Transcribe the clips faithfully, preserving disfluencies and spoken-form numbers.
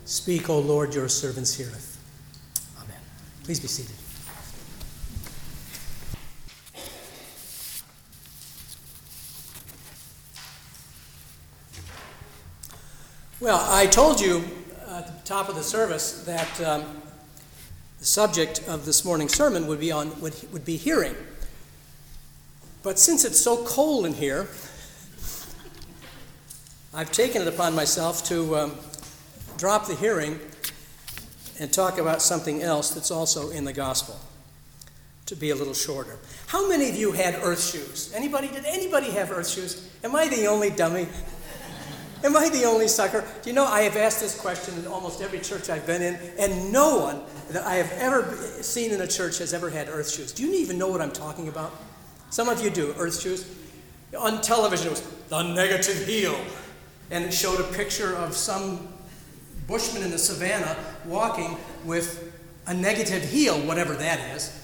Speak, O Lord, your servants heareth. Amen. Please be seated. Well, I told you at the top of the service that um, the subject of this morning's sermon would be on would, would be hearing. But since it's so cold in here, I've taken it upon myself to um, drop the hearing and talk about something else that's also in the gospel, to be a little shorter. How many of you had earth shoes? Anybody? Did anybody have earth shoes? Am I the only dummy? Am I the only sucker? Do you know, I have asked this question in almost every church I've been in, and no one that I have ever seen in a church has ever had earth shoes. Do you even know what I'm talking about? Some of you do, earth shoes. On television, it was the negative heel, and it showed a picture of some bushman in the savannah walking with a negative heel, whatever that is.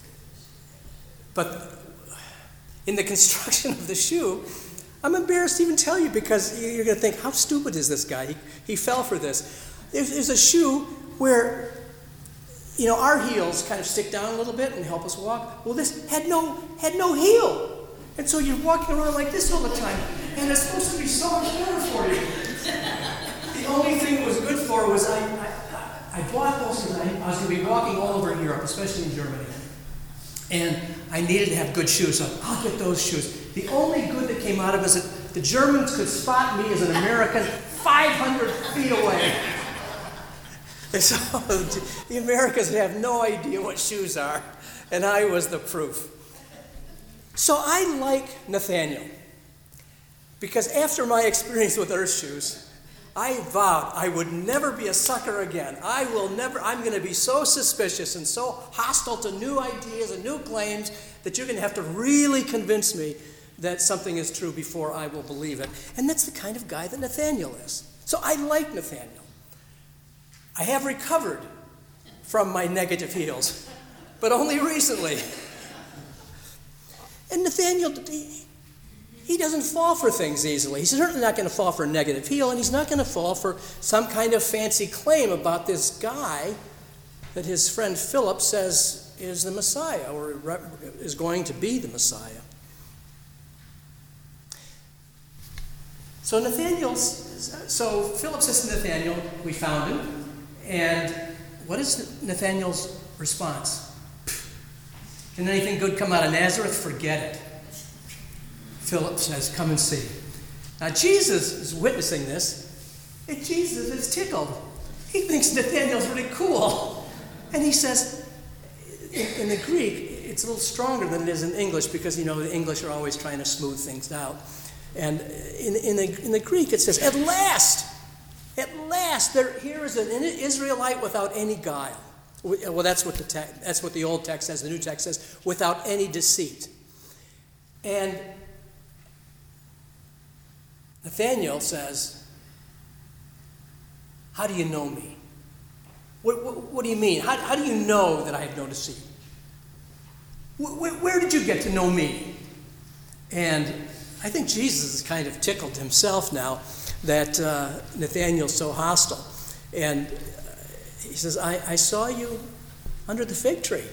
But in the construction of the shoe, I'm embarrassed to even tell you, because you're going to think, how stupid is this guy? He, he fell for this. There's, there's a shoe where, you know, our heels kind of stick down a little bit and help us walk. Well, this had no had no heel. And so you're walking around like this all the time. And it's supposed to be so much better for you. The only thing it was good for was I, I, I bought those because I, I was going to be walking all over Europe, especially in Germany. And I needed to have good shoes, so I'll get those shoes. The only good that came out of it is that the Germans could spot me as an American five hundred feet away. And so the Americans have no idea what shoes are, and I was the proof. So I like Nathaniel, because after my experience with earth shoes, I vowed I would never be a sucker again. I will never, I'm going to be so suspicious and so hostile to new ideas and new claims that you're going to have to really convince me that something is true before I will believe it. And that's the kind of guy that Nathaniel is. So I like Nathaniel. I have recovered from my negative heels, but only recently. And Nathaniel, he, he doesn't fall for things easily. He's certainly not going to fall for a negative heel, and he's not going to fall for some kind of fancy claim about this guy that his friend Philip says is the Messiah, or is going to be the Messiah. So Nathaniel, so Philip says to Nathaniel, we found him. And what is Nathaniel's response? Can anything good come out of Nazareth? Forget it. Philip says, come and see. Now Jesus is witnessing this, and Jesus is tickled. He thinks Nathaniel's really cool. And he says, in, in the Greek, it's a little stronger than it is in English, because, you know, the English are always trying to smooth things out. And in, in, the, in the Greek, it says, at last, at last, there, here is an Israelite without any guile. Well, that's what the te- that's what the old text says. The new text says, without any deceit. And Nathaniel says, how do you know me? What, what, what do you mean? How, how do you know that I have no deceit? Where, where did you get to know me? And I think Jesus is kind of tickled himself now that uh, Nathaniel's so hostile. And uh, he says, I, I saw you under the fig tree.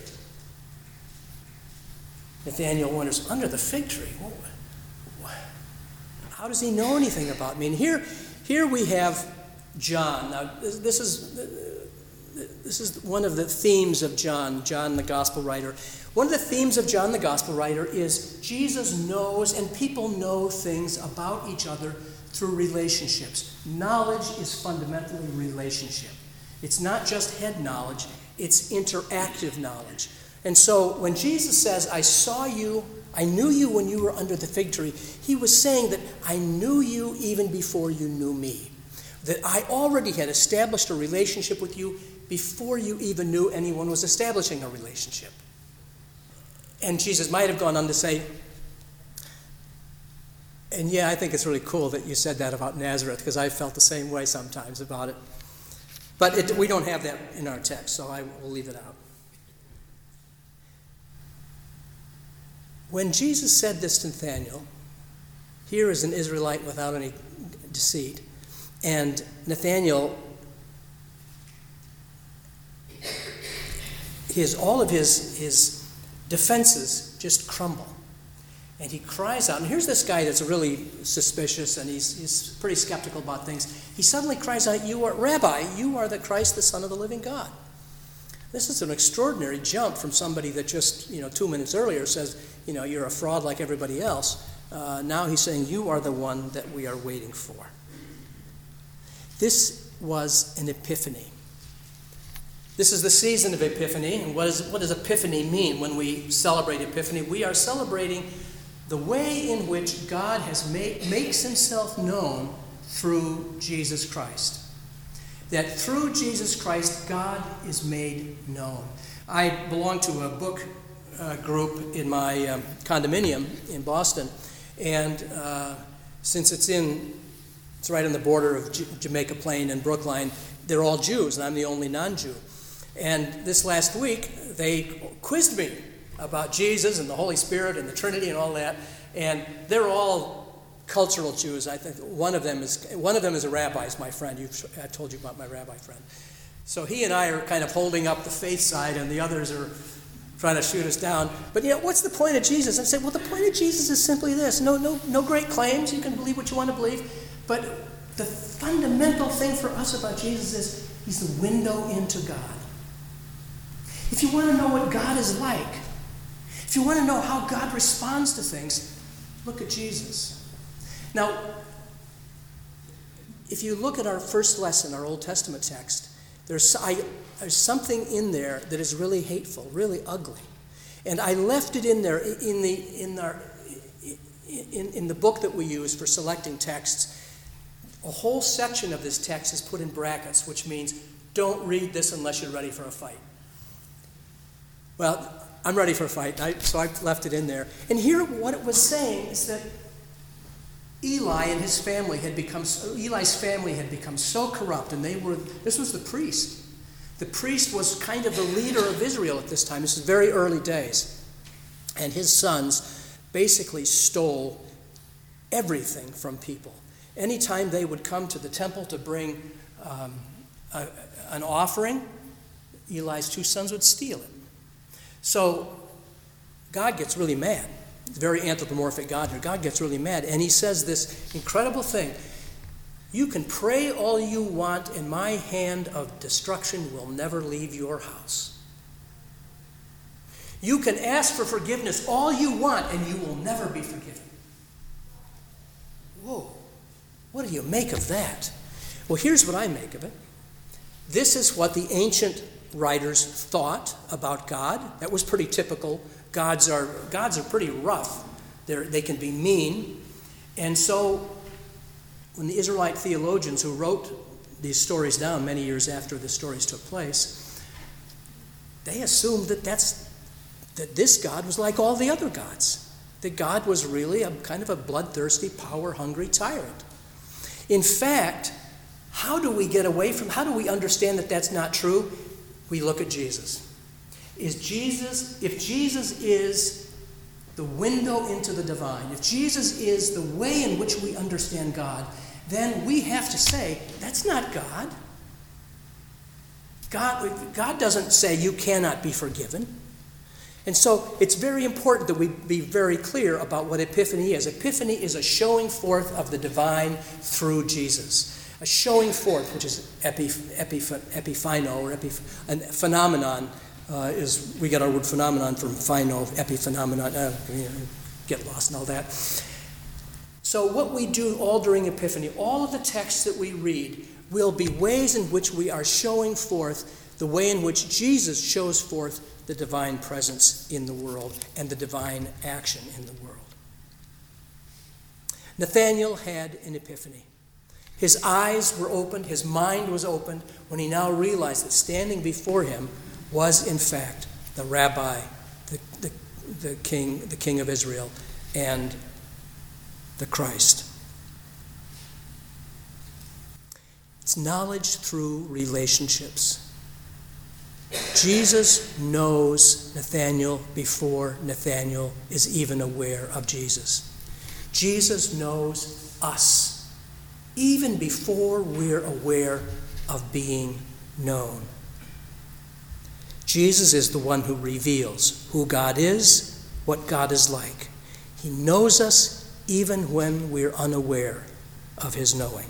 Nathaniel wonders, under the fig tree? What, what, how does he know anything about me? And here, here we have John. Now, this, this is this is one of the themes of John, John the gospel writer. One of the themes of John the gospel writer is Jesus knows, and people know things about each other through relationships. Knowledge is fundamentally relationship. It's not just head knowledge, it's interactive knowledge. And so when Jesus says, I saw you, I knew you when you were under the fig tree, he was saying that I knew you even before you knew me. That I already had established a relationship with you before you even knew anyone was establishing a relationship. And Jesus might have gone on to say, and yeah, I think it's really cool that you said that about Nazareth, because I felt the same way sometimes about it. But it, we don't have that in our text, so I will leave it out. When Jesus said this to Nathanael, here is an Israelite without any deceit, and Nathanael his all of his, his defenses just crumble. And he cries out, and here's this guy that's really suspicious, and he's, he's pretty skeptical about things. He suddenly cries out, "You are, Rabbi, you are the Christ, the Son of the living God." This is an extraordinary jump from somebody that just, you know, two minutes earlier says, you know, you're a fraud like everybody else. Uh, now he's saying, you are the one that we are waiting for. This was an epiphany. This is the season of Epiphany. And what, is, what does Epiphany mean when we celebrate Epiphany? We are celebrating the way in which God has made, makes himself known through Jesus Christ. That through Jesus Christ, God is made known. I belong to a book uh, group in my um, condominium in Boston, and uh, since it's in, it's right on the border of J- Jamaica Plain and Brookline, they're all Jews, and I'm the only non-Jew. And this last week, they quizzed me about Jesus and the Holy Spirit and the Trinity and all that, and they're all cultural Jews. I think one of them is one of them is a rabbi, is my friend. You've, I told you about my rabbi friend. So he and I are kind of holding up the faith side, and the others are trying to shoot us down. But you know, what's the point of Jesus? I said, well, the point of Jesus is simply this: no, no, no great claims. You can believe what you want to believe, but the fundamental thing for us about Jesus is he's the window into God. If you want to know what God is like, if you want to know how God responds to things, look at Jesus. Now, if you look at our first lesson, our Old Testament text, there's, I, there's something in there that is really hateful, really ugly. And I left it in there in the, in our, in, in the book that we use for selecting texts. A whole section of this text is put in brackets, which means don't read this unless you're ready for a fight. Well, I'm ready for a fight, I, so I left it in there. And here what it was saying is that Eli and his family had become, Eli's family had become so corrupt, and they were, this was the priest. The priest was kind of the leader of Israel at this time. This is very early days. And his sons basically stole everything from people. Anytime they would come to the temple to bring um, a, an offering, Eli's two sons would steal it. So God gets really mad. Very anthropomorphic God here. God gets really mad, and he says this incredible thing: you can pray all you want, and my hand of destruction will never leave your house. You can ask for forgiveness all you want, and you will never be forgiven. Whoa, what do you make of that? Well, here's what I make of it. This is what the ancient writers thought about God. That was pretty typical. Gods are gods are pretty rough. They're, they can be mean. And so when the Israelite theologians who wrote these stories down many years after the stories took place, they assumed that that's that this God was like all the other gods. That God was really a kind of a bloodthirsty, power-hungry tyrant. In fact, how do we get away from, how do we understand that that's not true? We look at Jesus. Is Jesus, if Jesus is the window into the divine, if Jesus is the way in which we understand God, then we have to say, that's not God. God, God doesn't say you cannot be forgiven. And so it's very important that we be very clear about what Epiphany is. Epiphany is a showing forth of the divine through Jesus. A showing forth, which is epi, epi, epiphino, or epi, a phenomenon, uh, is, we get our word phenomenon from phino, epiphenomenon, uh, you know, get lost in all that. So what we do all during Epiphany, all of the texts that we read will be ways in which we are showing forth the way in which Jesus shows forth the divine presence in the world and the divine action in the world. Nathanael had an epiphany. His eyes were opened, his mind was opened when he now realized that standing before him was in fact the rabbi, the, the, the king, the king of Israel, and the Christ. It's knowledge through relationships. Jesus knows Nathanael before Nathanael is even aware of Jesus. Jesus knows us even before we're aware of being known. Jesus is the one who reveals who God is, what God is like. He knows us even when we're unaware of his knowing.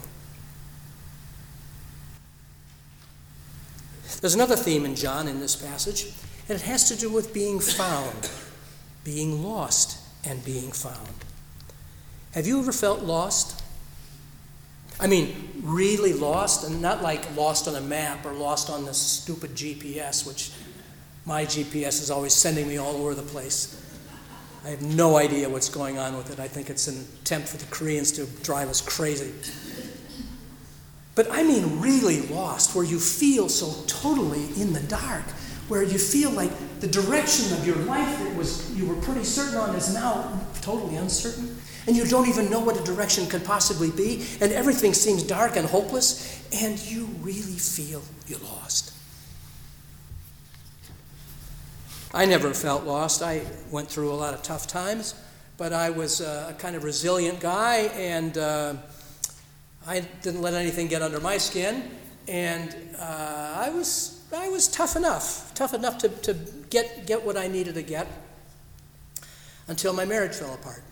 There's another theme in John in this passage, and it has to do with being found, being lost and being found. Have you ever felt lost? I mean, really lost, and not like lost on a map or lost on this stupid G P S, which my G P S is always sending me all over the place. I have no idea what's going on with it. I think it's an attempt for the Koreans to drive us crazy. But I mean really lost, where you feel so totally in the dark, where you feel like the direction of your life that was you were pretty certain on is now totally uncertain, and you don't even know what a direction could possibly be, and everything seems dark and hopeless, and you really feel you're lost. I never felt lost. I went through a lot of tough times, but I was a kind of resilient guy, and uh, I didn't let anything get under my skin, and uh, I was I was tough enough, tough enough to, to get, get what I needed to get until my marriage fell apart.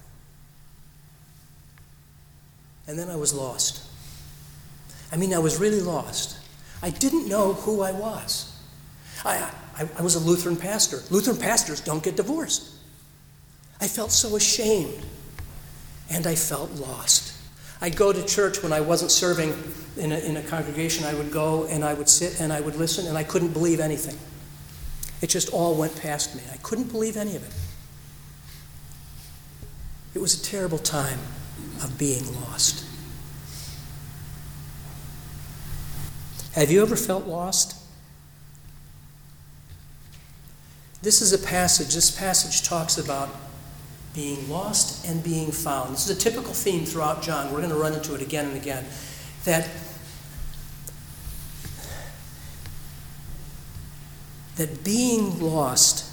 And then I was lost. I mean, I was really lost. I didn't know who I was. I, I, I was a Lutheran pastor. Lutheran pastors don't get divorced. I felt so ashamed, and I felt lost. I'd go to church when I wasn't serving in a, in a congregation. I would go and I would sit and I would listen, and I couldn't believe anything. It just all went past me. I couldn't believe any of it. It was a terrible time of being lost. Have you ever felt lost? This is a passage, this passage talks about being lost and being found. This is a typical theme throughout John. We're going to run into it again and again. That, that being lost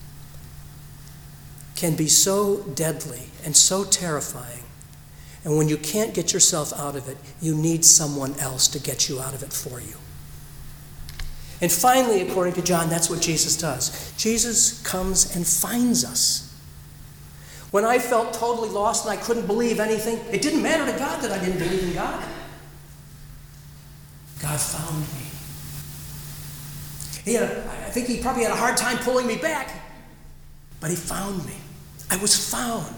can be so deadly and so terrifying. And when you can't get yourself out of it, you need someone else to get you out of it for you. And finally, according to John, that's what Jesus does. Jesus comes and finds us. When I felt totally lost and I couldn't believe anything, it didn't matter to God that I didn't believe in God. God found me. He had a, I think he probably had a hard time pulling me back, but he found me. I was found.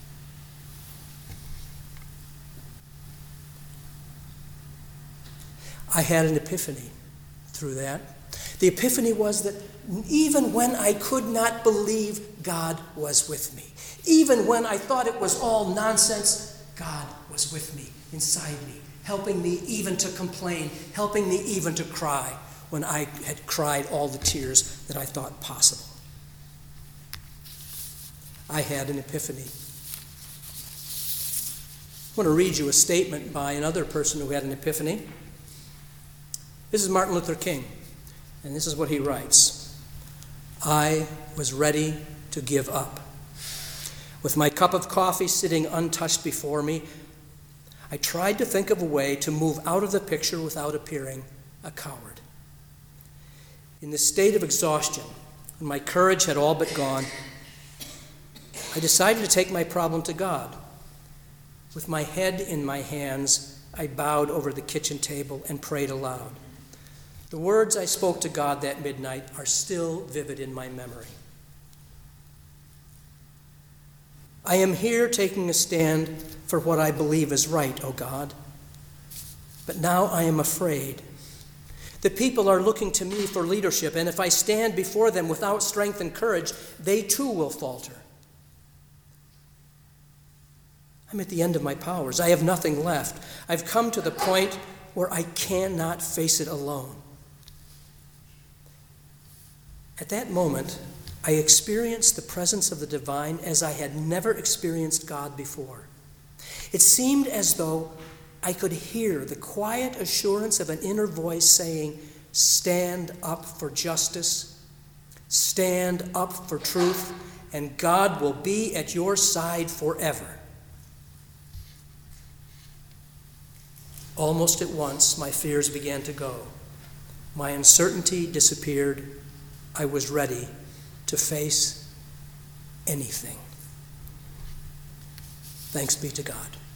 I had an epiphany through that. The epiphany was that even when I could not believe God was with me, even when I thought it was all nonsense, God was with me, inside me, helping me even to complain, helping me even to cry when I had cried all the tears that I thought possible. I had an epiphany. I want to read you a statement by another person who had an epiphany. This is Martin Luther King, and this is what he writes. I was ready to give up. With my cup of coffee sitting untouched before me, I tried to think of a way to move out of the picture without appearing a coward. In this state of exhaustion, when my courage had all but gone, I decided to take my problem to God. With my head in my hands, I bowed over the kitchen table and prayed aloud. The words I spoke to God that midnight are still vivid in my memory. I am here taking a stand for what I believe is right, O God. But now I am afraid. The people are looking to me for leadership, and if I stand before them without strength and courage, they too will falter. I'm at the end of my powers. I have nothing left. I've come to the point where I cannot face it alone. At that moment, I experienced the presence of the divine as I had never experienced God before. It seemed as though I could hear the quiet assurance of an inner voice saying, "Stand up for justice, stand up for truth, and God will be at your side forever." Almost at once, my fears began to go. My uncertainty disappeared, I was ready to face anything. Thanks be to God.